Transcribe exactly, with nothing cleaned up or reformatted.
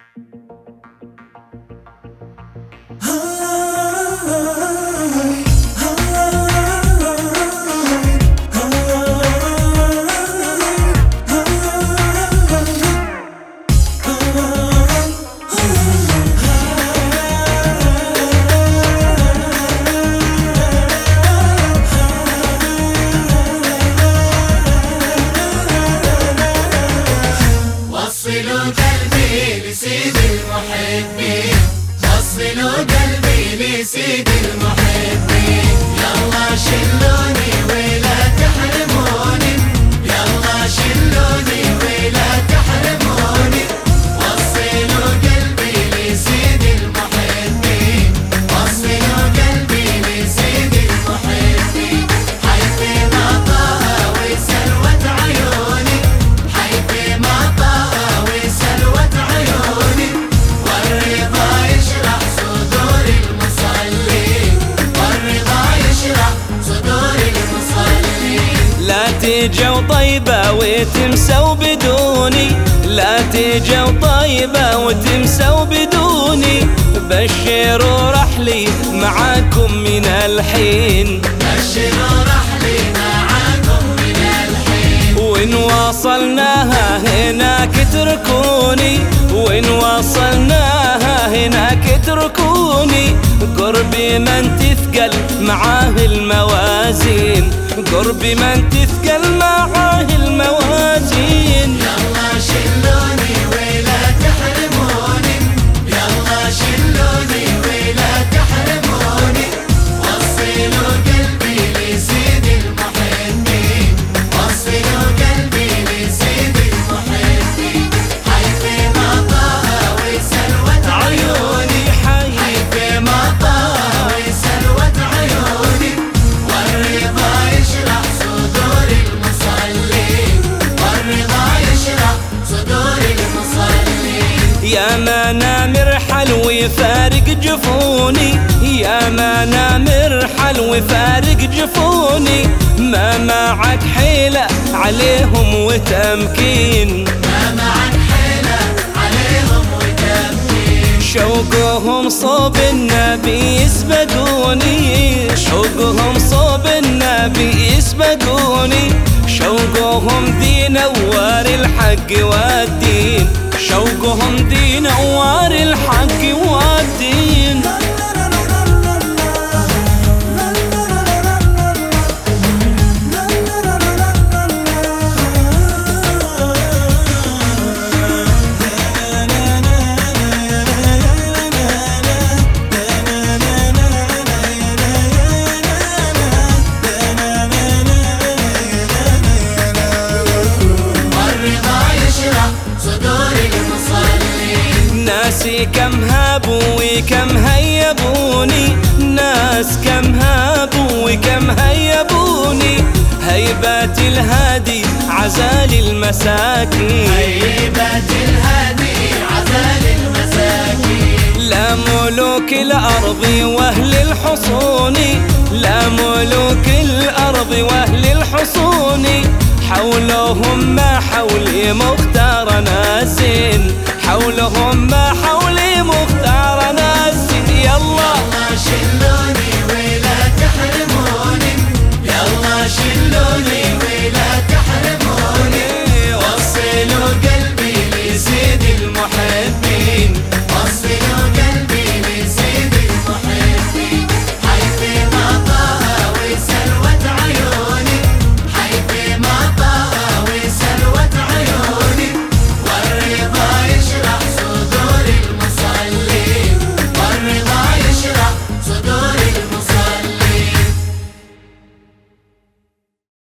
وصلوا قلبي لسيد المحبين، وصلوا قلبي لسيد المحبين. يلا شلوني ولا تحرموني، يلا شلوني ولا تحرموني. وصلوا قلبي لسيد المحبين، وصلوا قلبي لسيد المحبين. حيث ما طه وسلوت عيوني، حيث ما طه وسلوت عيوني. والرضا يشرح صدور المصلين، والرضا يشرح صدور المصلين. لا تجوا طيبة وتمسوا بدوني، لا تجوا طيبة وتمسوا بدوني. بشروا رحلي معاكم من الحين، بشروا رحلي معاكم من الحين. وإن وصلناها هناك اتركوني، وإن وصلناها هناك اتركوني. قربي من تثقل معاه الموازين، قربي من تثقل معاه الموازين. يلا شلوني ولا تحرموني، يلا شلوني ولا تحرموني. وصلوا قلبي لسيد المحبين، وصلوا قلبي لسيد المحبين. حيث ما طه وسلوت عيوني، حيث ما طه وسلوت عيوني. والرضا يشرح صدور المصلين، والرضا يشرح صدور المصلين. يا ما نامر حلو يفارق جفوني، يا ما نامر حلو يفارق جفوني. ما معك حيلة عليهم وتمكين، ما معك حيلة عليهم وتمكين. شوقهم صوب النبي يسبقوني، شوقهم صوب النبي يسبقوني. شوقهم دي نوار الحق والدين، شوقهم دي نوار الحق والدين. ناسي كم هابوا وكم هيبوني، ناس كم هابوا وكم هيبوني. هيبات الهادي عزال المساكين، هيبات الهادي عزال المساكين. لا ملوك الأرض وأهل الحصون، لا ملوك الأرض وأهل الحصون. حولهم ما حولي مختارنا